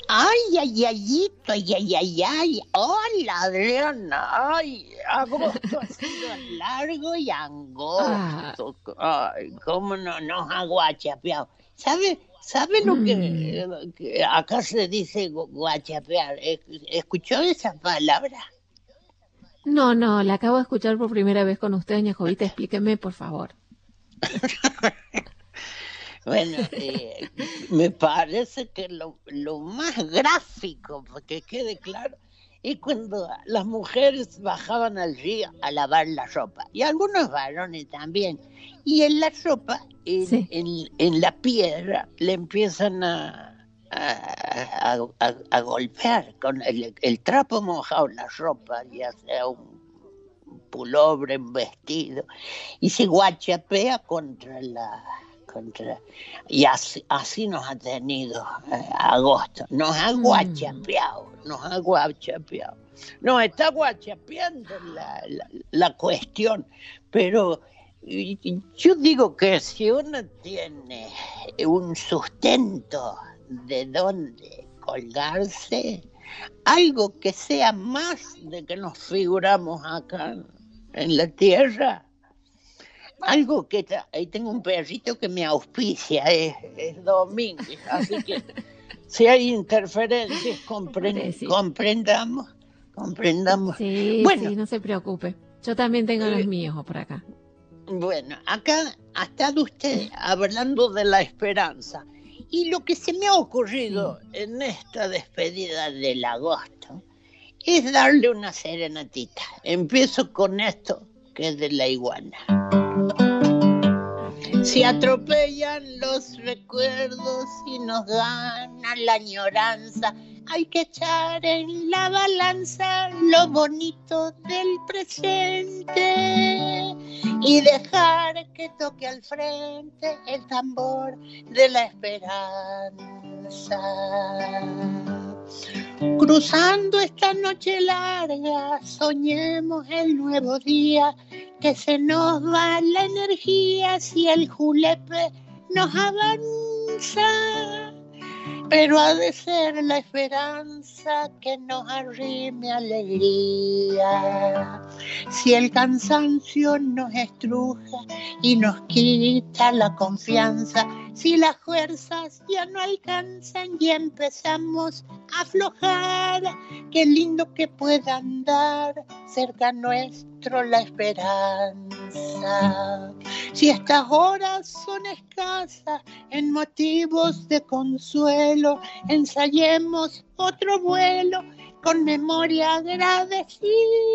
Ay. Hola, Adriana. Ay, agosto ha sido largo y Ah, angosto. Ay, cómo no nos ha guachapeado. ¿Sabe lo mm, que acá se dice guachapear? ¿Escuchó esa palabra? no, no, la acabo de escuchar por primera vez con usted, doña Jovita. Explíqueme, por favor. Bueno, me parece que lo más gráfico, para que quede claro, es cuando las mujeres bajaban al río a lavar la ropa, y algunos varones también, y en la ropa, Sí. en la piedra, le empiezan a golpear con el trapo mojado, la ropa, ya sea un pullover, un vestido, y se guachapea contra y así nos ha tenido agosto, Mm, nos ha guachapeado, nos está guachapeando la cuestión, pero yo digo que si uno tiene un sustento de donde colgarse, algo que sea más de que nos figuramos acá en la tierra, algo que ahí tengo un perrito que me auspicia, es Domínguez, así que si hay interferencias, pobrecito. comprendamos. Sí, Bueno, sí, no se preocupe. Yo también tengo los eh, míos por acá. bueno, acá ha estado usted hablando de la esperanza. Y lo que se me ha Sí. ocurrido en esta despedida del agosto es darle una serenatita. Empiezo con esto, que es de la iguana. A ver. Se atropellan los recuerdos y nos gana la añoranza. Hay que echar en la balanza lo bonito del presente y dejar que toque al frente el tambor de la esperanza. Cruzando esta noche larga, soñemos el nuevo día, que se nos va la energía si el julepe nos avanza. Pero ha de ser la esperanza que nos arrime alegría. Si el cansancio nos estruja y nos quita la confianza, si las fuerzas ya no alcanzan y empezamos a aflojar, qué lindo que pueda andar cerca nuestro la esperanza. Si estas horas son escasas en motivos de consuelo, ensayemos otro vuelo con memoria agradecida,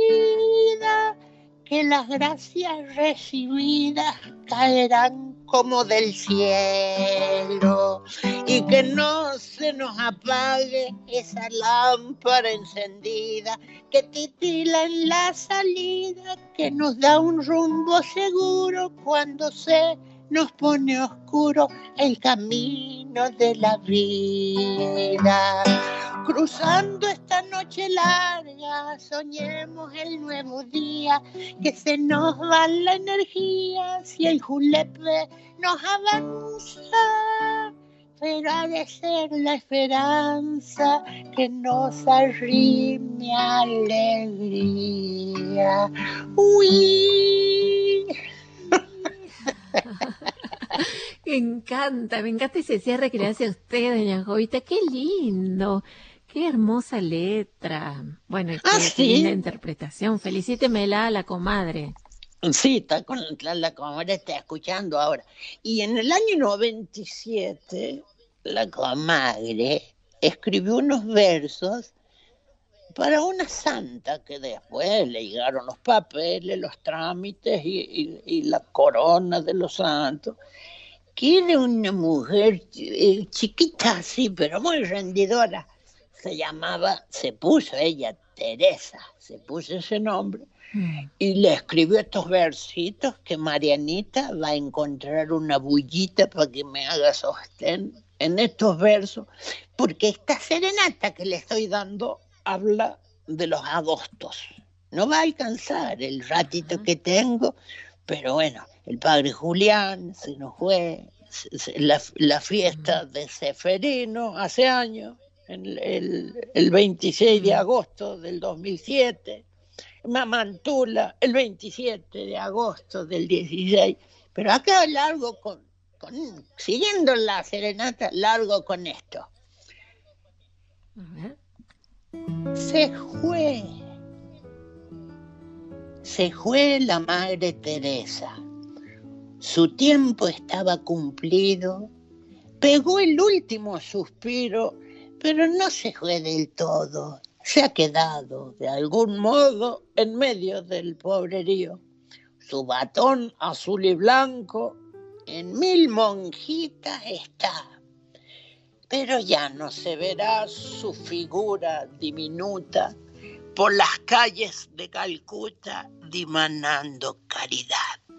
que las gracias recibidas caerán como del cielo y que no se nos apague esa lámpara encendida que titila en la salida, que nos da un rumbo seguro cuando se nos pone oscuro el camino de la vida. Cruzando esta noche larga, soñemos el nuevo día, que se nos va la energía si el julepe nos avanza. Pero ha de ser la esperanza que nos arrime alegría. Uy. Me encanta ese cierre que le hace a usted, doña Jovita. Qué lindo, qué hermosa letra. Bueno, y Ah, qué linda sí. interpretación. Felicítemela a la comadre. Sí, está con la comadre está escuchando ahora. Y en el año 97, la comadre escribió unos versos para una santa que después le llegaron los papeles, los trámites y la corona de los santos, que era una mujer chiquita así, pero muy rendidora. Se puso ella Teresa, se puso ese nombre Mm. y le escribió estos versitos que Marianita va a encontrar una bullita para que me haga sostén en estos versos, porque esta serenata que le estoy dando habla de los agostos. No va a alcanzar el ratito Ajá. que tengo, pero bueno, el padre Julián se nos fue, la Mm. fiesta de Seferino hace años, el 26 de agosto del 2007, Mamantula el 27 de agosto del 16, pero acá largo siguiendo la serenata, largo con esto. Se fue la Madre Teresa, su tiempo estaba cumplido, pegó el último suspiro, pero no se fue del todo, se ha quedado de algún modo en medio del pobrerío. Su batón azul y blanco en 1000 monjitas está, pero ya no se verá su figura diminuta por las calles de Calcuta dimanando caridad.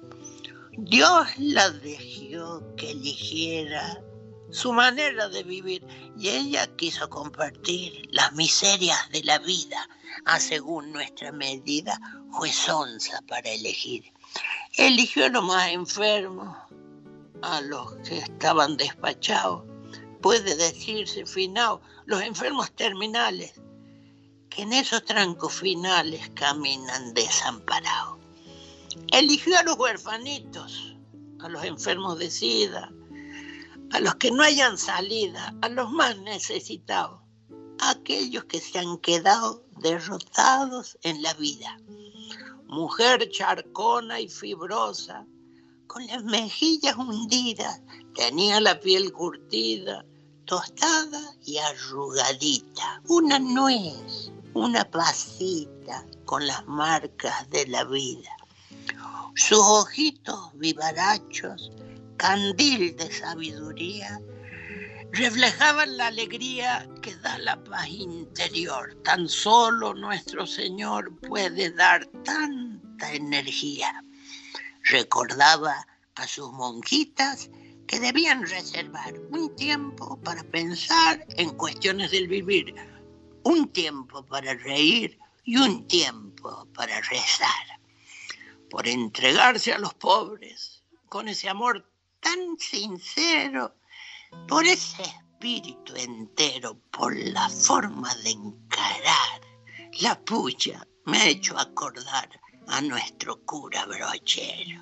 Dios la dejó que eligiera su manera de vivir y ella quiso compartir las miserias de la vida, según nuestra medida, fue sonsa para elegir. Eligió a los más enfermos, a los que estaban despachados, puede decirse finados, los enfermos terminales, que en esos trancos finales caminan desamparados. Eligió a los huerfanitos, a los enfermos de SIDA, a los que no hayan salida, a los más necesitados, a aquellos que se han quedado derrotados en la vida. Mujer charcona y fibrosa, con las mejillas hundidas, tenía la piel curtida, tostada y arrugadita. Una nuez, una pasita con las marcas de la vida. Sus ojitos vivarachos, candil de sabiduría, reflejaban la alegría que da la paz interior. Tan solo nuestro Señor puede dar tanta energía. Recordaba a sus monjitas que debían reservar un tiempo para pensar en cuestiones del vivir, un tiempo para reír y un tiempo para rezar. Por entregarse a los pobres, con ese amor tan sincero, por ese espíritu entero, por la forma de encarar. La puya me ha hecho acordar a nuestro cura Brochero.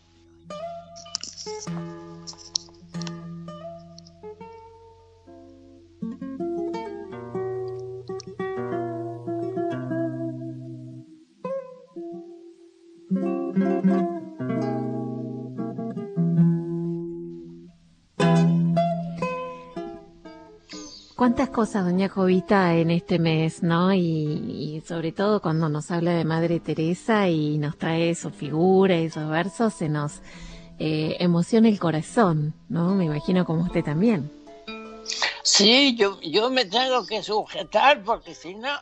Cuántas cosas, doña Jovita, en este mes, ¿no? Y sobre todo cuando nos habla de Madre Teresa y nos trae su figura y esos versos, se nos emociona el corazón, ¿no? Me imagino como usted también. Sí, yo me tengo que sujetar porque si me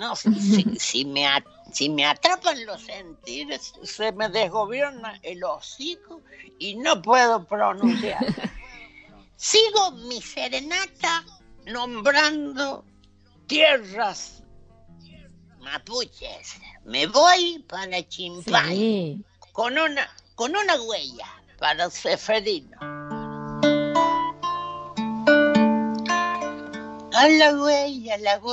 atrapan los sentidos, se me desgobierna el hocico y no puedo pronunciar. Sigo mi serenata nombrando tierras mapuches. Me voy para Chimpay, sí, con una huella para Seferino. A la huella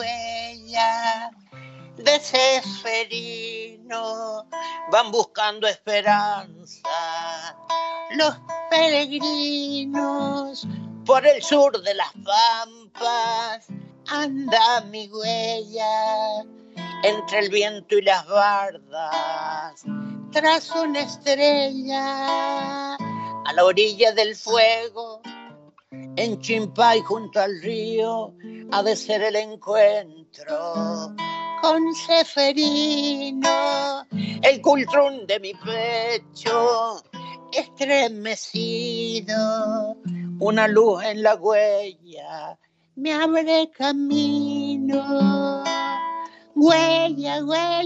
de Seferino van buscando esperanza los peregrinos. Por el sur de las pampas anda mi huella, entre el viento y las bardas trazo una estrella. A la orilla del fuego, en Chimpay junto al río, ha de ser el encuentro con Seferino. El cultrún de mi pecho estremecido, una luz en la huella me abre camino. Huella,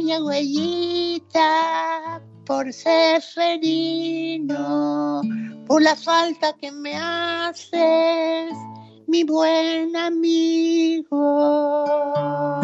huellita, por Seferino, por la falta que me haces, mi buen amigo.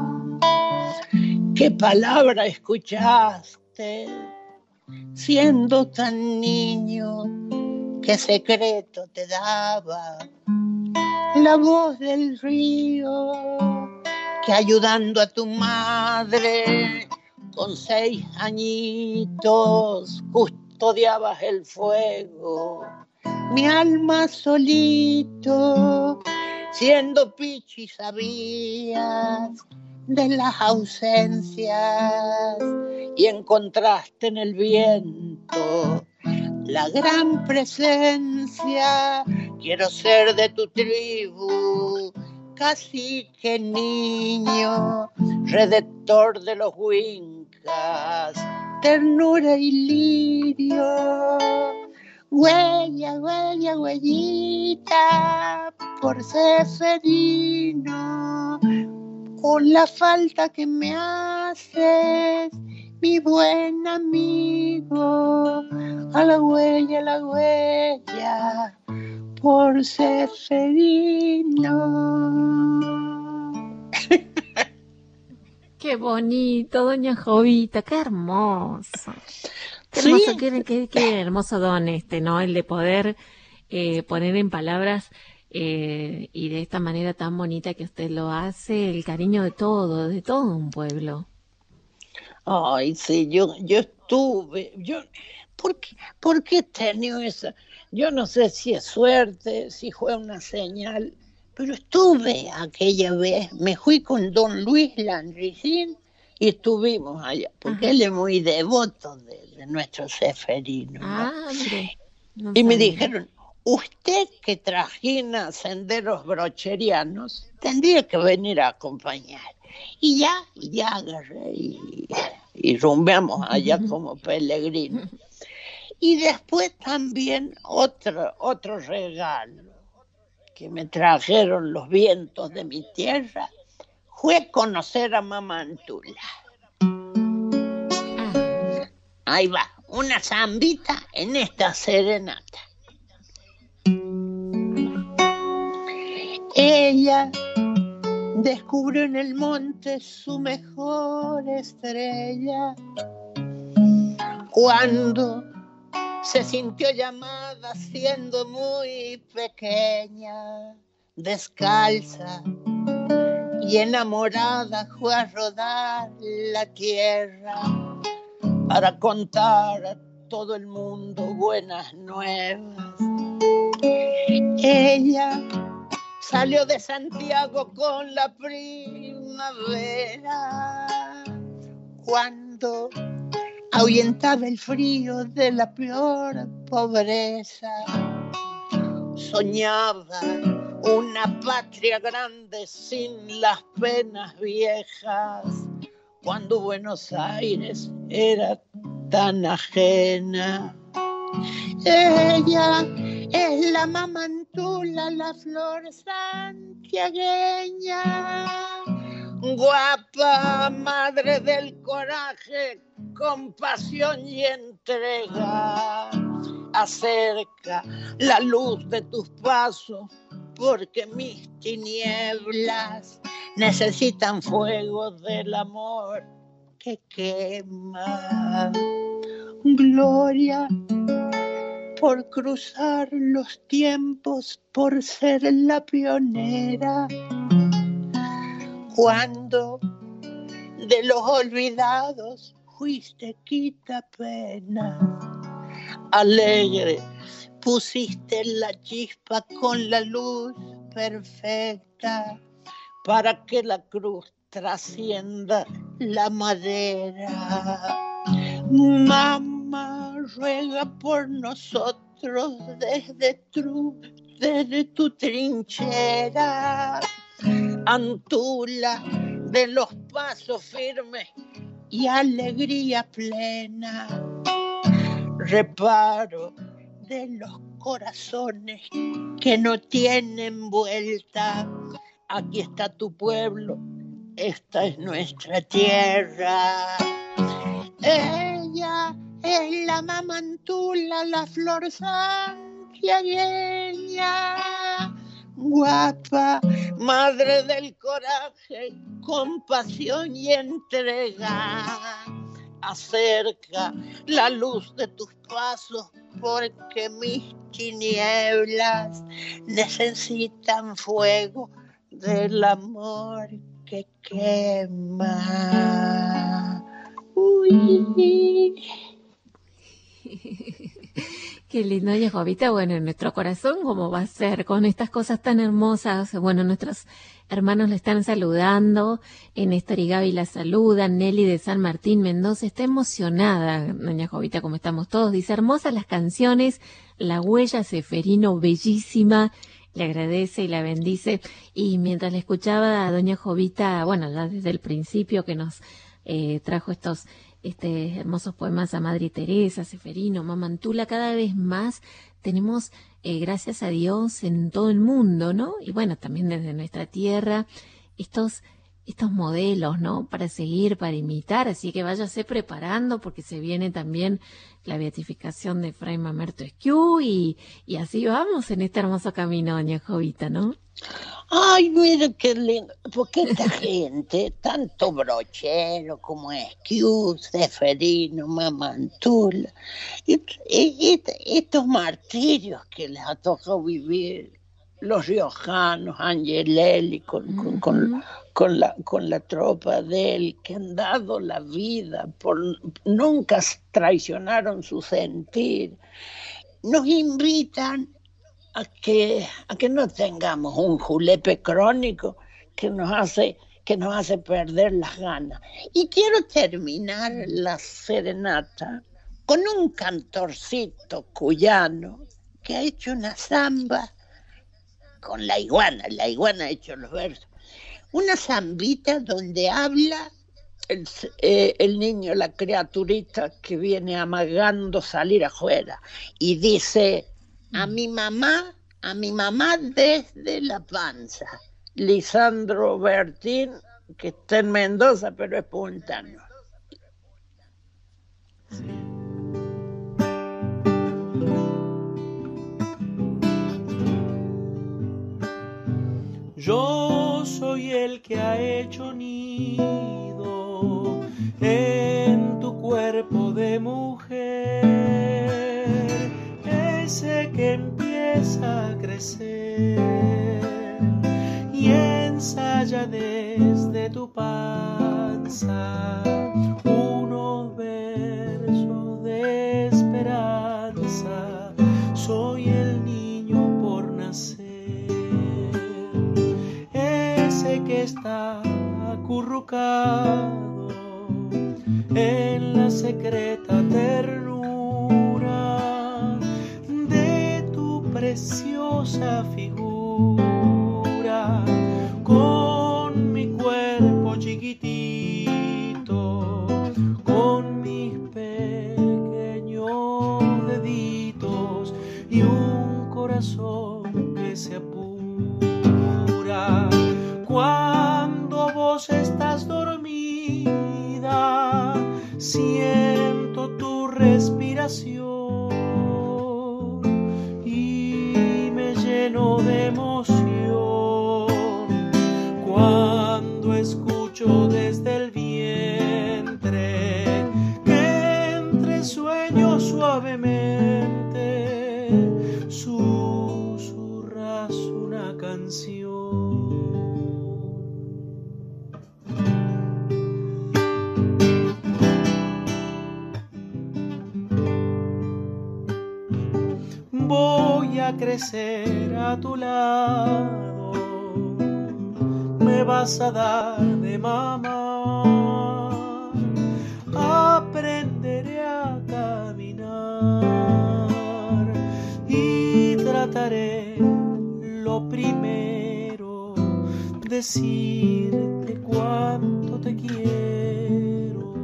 ¿Qué palabra escuchaste siendo tan niño? ¿Qué secreto te daba la voz del río que ayudando a tu madre con 6 añitos custodiabas el fuego. Mi alma solito, siendo pichi sabías de las ausencias y encontraste en el viento la gran presencia. Quiero ser de tu tribu, cacique niño, redactor de los huincas, ternura y lirio. Huella, huella, huellita, por Seferino, con la falta que me haces, mi buen amigo, a la huella, por Seferino. Qué bonito, doña Jovita, qué hermoso. Qué hermoso, Sí. qué hermoso don ¿no? El de poder poner en palabras y de esta manera tan bonita que usted lo hace, el cariño de todo un pueblo. Ay, sí, yo estuve, ¿por qué he tenido esa? Yo no sé si es suerte, si fue una señal, pero estuve aquella vez, me fui con don Luis Landricín y estuvimos allá, porque él es muy devoto de nuestro Seferino, ¿no? Ah, mire, no Y me sabía. dijeron, usted que trajina senderos brocherianos, tendría que venir a acompañar. Y ya agarré y rumbeamos allá como peregrinos. Y después también otro regalo que me trajeron los vientos de mi tierra fue conocer a Mamantula. Ahí va, una zambita en esta serenata. Ella descubrió en el monte su mejor estrella cuando se sintió llamada siendo muy pequeña, descalza y enamorada fue a rodar la tierra para contar a todo el mundo buenas nuevas. Ella salió de Santiago con la primavera cuando ahuyentaba el frío de la peor pobreza. Soñaba una patria grande sin las penas viejas, cuando Buenos Aires era tan ajena. Ella es la Mamantula, la flor santiagueña, guapa, madre del coraje, compasión y entrega. Acerca la luz de tus pasos, porque mis tinieblas necesitan fuego del amor que quema. Gloria por cruzar los tiempos, por ser la pionera, cuando de los olvidados fuiste quita pena. Alegre pusiste la chispa con la luz perfecta para que la cruz trascienda la madera. Mamá, ruega por nosotros desde tu trinchera. Antula de los pasos firmes y alegría plena. Reparo de los corazones que no tienen vuelta. Aquí está tu pueblo, esta es nuestra tierra. Ella es la Mamantula, la flor santiagueña, guapa, madre del coraje, compasión y entrega. acerca la luz de tus pasos, porque mis tinieblas necesitan fuego del amor que quema. Uy. Qué lindo, doña Jovita. Bueno, en nuestro corazón, ¿cómo va a ser? Con estas cosas tan hermosas. Bueno, nuestros hermanos le están saludando. Néstor y Gaby la saludan. Nelly de San Martín, Mendoza, está emocionada, doña Jovita, como estamos todos. Dice, hermosas las canciones, la huella Seferino, bellísima. Le agradece y la bendice. Y mientras le escuchaba a doña Jovita, bueno, ya desde el principio que nos trajo estos hermosos poemas a Madre Teresa, Seferino, Mamantula, cada vez más tenemos, gracias a Dios, en todo el mundo, ¿no? Y bueno, también desde nuestra tierra, estos modelos, ¿no? Para seguir, para imitar, así que váyase preparando porque se viene también la beatificación de Fray Mamerto Esquiú y así vamos en este hermoso camino, doña Jovita, ¿no? Ay, mira qué lindo, porque esta gente, tanto Brochero como Esquiú, Seferino, Mamantula, estos martirios que les ha tocado vivir, los riojanos, Angelelli, con la tropa de él, que han dado la vida, nunca traicionaron su sentir, nos invitan a que no tengamos un julepe crónico que nos hace perder las ganas. Y quiero terminar la serenata con un cantorcito cuyano que ha hecho una zamba con la iguana ha hecho los versos, una zambita donde habla el niño, la criaturita que viene amagando salir afuera, y dice: a mi mamá desde la panza. Lisandro Bertín, que está en Mendoza, pero es puntano. Yo soy el que ha hecho nido en tu cuerpo de mujer, ese que empieza a crecer y ensaya desde tu panza unos versos de esperanza. Soy el niño por nacer, ese que está acurrucado en la secreta ternura de tu preciosa figura, con mi cuerpo chiquitito, con mis pequeños deditos y un corazón que se apura. Cuando vos estás dormida, siento tu respiración y me lleno de emoción cuando escucho desde el vientre que entre sueños suavemente susurras una canción. Voy a crecer a tu lado, me vas a dar de mamá, aprenderé a caminar y trataré lo primero, decirte cuánto te quiero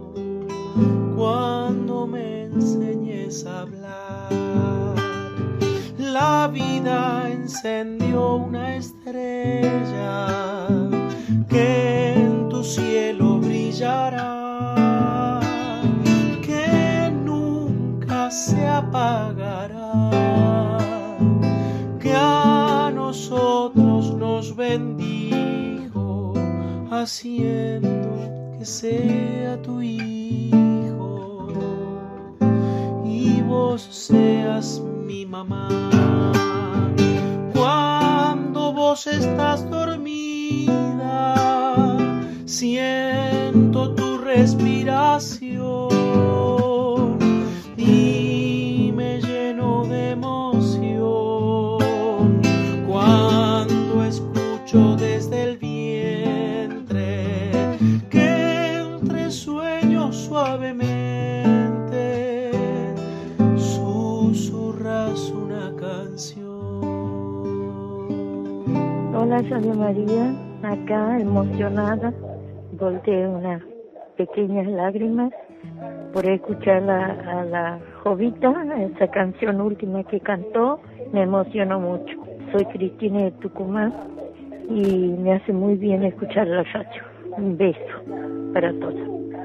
cuando me enseñes a hablar. La vida encendió una estrella que en tu cielo brillará, que nunca se apagará, que a nosotros nos bendijo, haciendo que sea tu hijo. vos seas mi mamá. Cuando vos estás dormida, siento tu respiración y me lleno de emoción cuando escucho desde el vientre que entre sueños suavemente susurras una canción. Hola, soy María, acá emocionada, volteé unas pequeñas lágrimas por escuchar a la Jovita, esa canción última que cantó, me emocionó mucho. Soy Cristina de Tucumán y me hace muy bien escuchar la radio. Un beso para todos.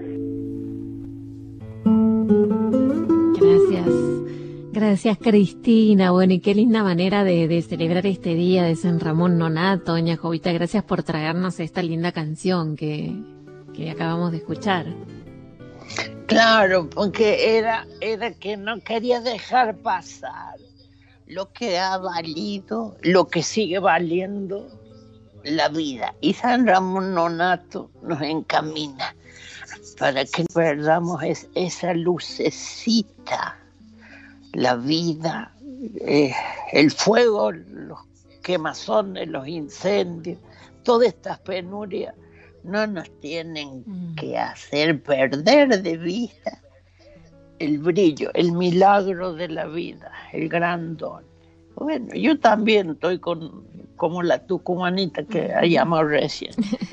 Gracias Cristina. Bueno, y qué linda manera de celebrar este día de San Ramón Nonnato, doña Jovita. Gracias por traernos esta linda canción que acabamos de escuchar. Claro, porque era que no quería dejar pasar lo que ha valido, lo que sigue valiendo la vida. Y San Ramón Nonnato nos encamina para que perdamos esa lucecita, la vida, el fuego, los quemazones, los incendios, todas estas penurias no nos tienen que hacer perder de vista el brillo, el milagro de la vida, el gran don. Bueno, yo también estoy como la tucumanita que ha llamado recién.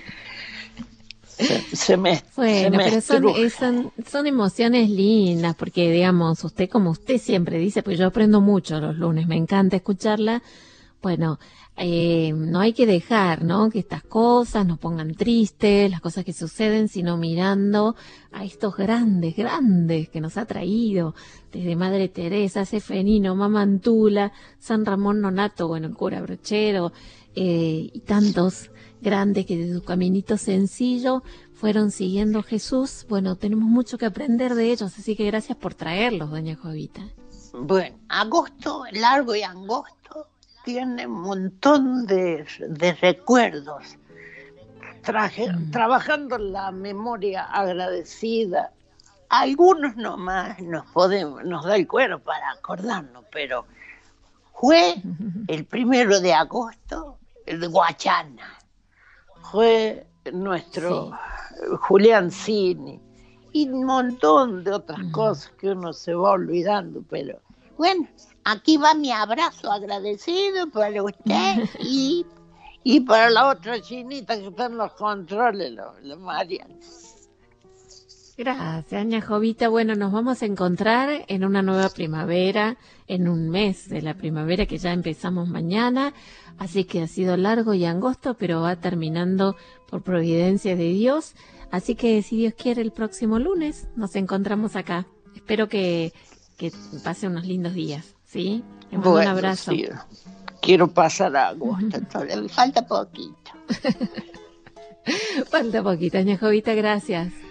Pero son emociones lindas, porque digamos, usted como usted siempre dice, pues yo aprendo mucho los lunes, me encanta escucharla. Bueno, no hay que dejar, ¿no?, que estas cosas nos pongan tristes, las cosas que suceden, sino mirando a estos grandes que nos ha traído, desde Madre Teresa, Sefenino, Mamantula, San Ramón Nonnato, bueno, el cura Brochero, y tantos grandes que de su caminito sencillo fueron siguiendo a Jesús. Bueno, tenemos mucho que aprender de ellos, así que gracias por traerlos, doña Jovita. Bueno, agosto, largo y angosto, tiene un montón de recuerdos, trabajando la memoria agradecida. Algunos nomás nos da el cuero para acordarnos, pero fue el 1 de agosto el de Guachana, fue nuestro Julián Cini y un montón de otras cosas que uno se va olvidando, pero bueno, aquí va mi abrazo agradecido para usted y para la otra chinita que está en los controles, la Mariana. Gracias, doña Jovita. Bueno, nos vamos a encontrar en una nueva primavera, en un mes de la primavera que ya empezamos mañana, así que ha sido largo y angosto, pero va terminando por providencia de Dios, así que si Dios quiere el próximo lunes nos encontramos acá. Espero que pase unos lindos días, ¿sí? Le mando un abrazo. Sí. Quiero pasar a agosto, todavía me falta poquito. Falta poquito, doña Jovita, gracias.